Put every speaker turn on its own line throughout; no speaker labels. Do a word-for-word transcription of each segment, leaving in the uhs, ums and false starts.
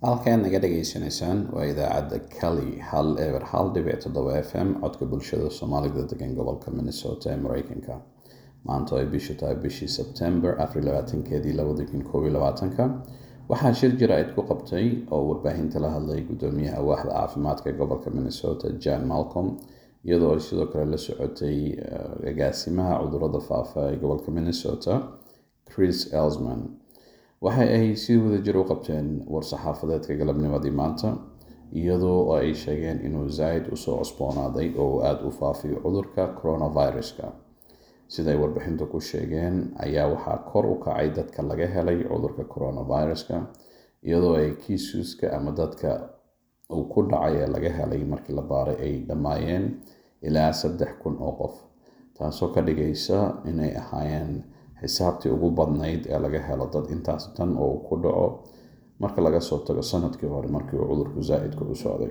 halkaan naga dhageysanaysaan waa idaacadda Kali hal eber hal dhibic toddoba F M codka bulshada Soomaalida degan gobolka Minnesota ee Mareykanka. Maanta ay bishu tahay bishii September afar iyo labaatankeedii labada kun koob iyo labaatanka waxaa shir jaraa'id ku qabtay oo warbaahinta la hadlay gudoomiyaha waaxda caafimaadka gobolka Minnesota Jan Malcolm, iyadoo ay sidoo kale la socotay agaasimaha cudurrada faafa ee gobolka Minnesota Chris Elsman. waxa ay si wada jir u qabteen war-saxaafadeedka galabnimadii maanta, iyadoo ay sheegeen inuu zaid usoo cusboonaaday oo aada u faafiyo cudurka coronaviruska. siday warbixintu ku sheegeen ayaa waxaa kor u kacay dadka laga helay cudurka coronaviruska, iyadoo ay kiisuska ama dadka uu ku dhacay ee laga helay markii la baaray ay dhammaayeen ilaa saddex kun oo qof, taasoo ka dhigaysa inay ahaayeen xisaabtii ugu badnayd ee laga helo dad intaas tan oo ku dhaco marka laga soo tago sanadkii hore markii uu cudurku zaa'idka u socday.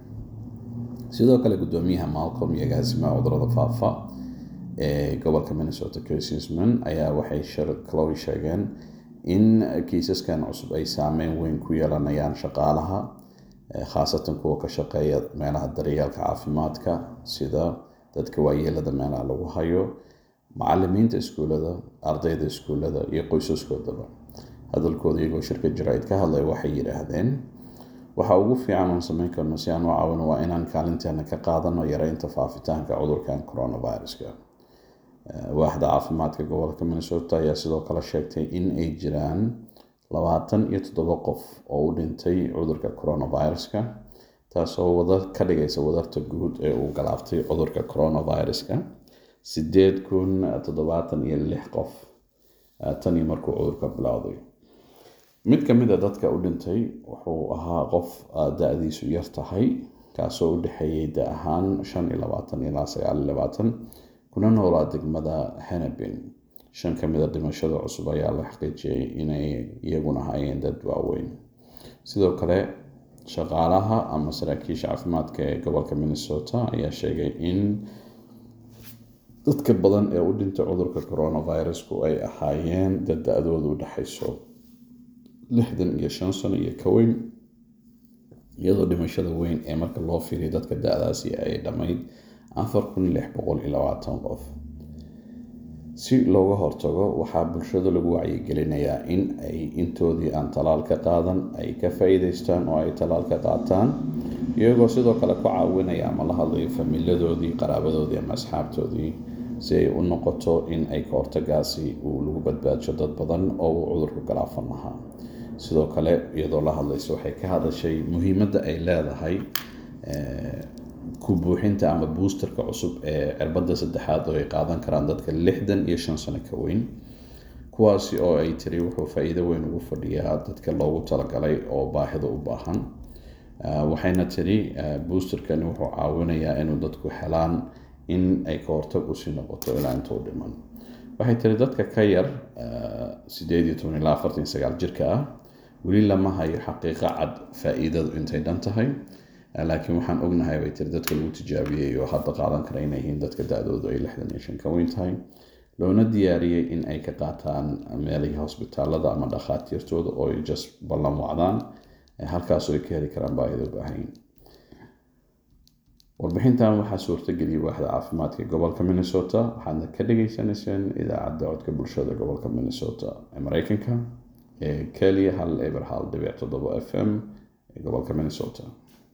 sidoo kale gudoomiyaha Malcolm iyo agaasimaha cudurrada faafa ee gobolka Minnesota Chris Elsman ayaa waxay kaloo sheegeen in kiisaskan cusub ay saameyn weyn ku yeelanayaan shaqaalaha, khaasatan kuwa ka shaqeeya meelaha daryeelka caafimaadka sida dadka waayeelada meelaha lagu hayo, macallimiinta iskuulada, ardayda iskuulada iyo qoysaskoodaba. hadalkooda iyagoo shirka jaraa'id ka hadlay waxay yidhaahdeen, waxa ugu fiican oon samayn karno si aan u caawino waa inaan kaalinteena ka qaadano yareynta faafitaanka cudurkan coronaviruska. waaxda caafimaadka gobolka Minnesota ayaa sidoo kale sheegtay in ay jiraan labaatan iyo toddoba qof oo u dhintay cudurka coronaviruska, taasoo wada ka dhigaysa wadarta guud ee uu galaaftay cudurka coronaviruska sideed kun toddobaatan iyo lix qof tani markuu cudurka bilowday. mid ka mid a dadka u dhintay wuxuu ahaa qof da-diisu yar tahay, kaasoo u dhexeeyay da ahaan shan iyo labaatan ilaa sagaal iyo labaatan, kuna noolaa degmada Hennepin. shan ka mid a dhimashada cusub ayaa la xaqiijiyay inay iyaguna hayeen dad waaweyn. sidoo kale shaqaalaha ama saraakiisha caafimaadka ee gobolka Minnesota ayaa sheegay in dadka badan ee u dhintay cudurka coronavirusku ay ahaayeen dad da-doodu u dhexayso lixdan iyo shan sano iyo ka weyn, iyadoo dhimashada weyn ee marka loo fiiriyo dadka da-daasi ay dhammayd afar kun lix boqol iyo labaatan qof. si looga hortago, waxaa bulshada lagu wacyigelinayaa in ay intoodii aan talaal ka qaadan ay ka faa'iidaystaan oo ay talaal ka qaataan, iyagoo sidoo kale ku caawinaya ama la hadlayo familiyadoodii, qaraabadoodii ama asxaabtoodii si ay u noqoto in ay ka hortagaasi uu lagu badbaadsho dad badan oo uu cudurku galaafan lahaa. sidoo kale iyadoo la hadlaysa waxay ka hadashay muhiimadda ay leedahay ku buuxinta ama boosterka cusub ee cirbadda saddexaad oo ay qaadan karaan dadka lixdan iyo shan sano ka weyn, kuwaasi oo ay tiri wuxuu faa'iido weyn ugu fadhiyaa dadka loogu talagalay oo baahida u baahan. waxayna tiri boosterkani wuxuu caawinayaa inuu dadku helaan in ay ka hortag usii noqoto ilaa intuu dhiman. waxay tiri dadka ka yar sideed iyo toban ilaa afartan iyo sagaal jirka ah weli lama hayo xaqiiqa cad faa'iidadu intay dhan tahay, laakiin waxaan ognahay bay tiri dadka lagu tijaabiyey oo hadda qaadan kara inay yihiin dadka da-doodu ay lixdan iyo shan ka weyn tahay, loona diyaariyey in ay ka qaataan meelihii hosbitaalada ama dhakhaatiirtooda oo ay just ballan wacdaan, halkaasoo ay ka heli karaan baahida u baahan. warbixintan waxaa suurtageliyay waaxda caafimaadka gobolka Minnesota, waxaadna ka dhageysanayseen idaacadda codka bulshada gobolka Minnesota ee Mareykanka ee Kali hal eber hal dhibic toddoba F M ee gobolka Minnesota.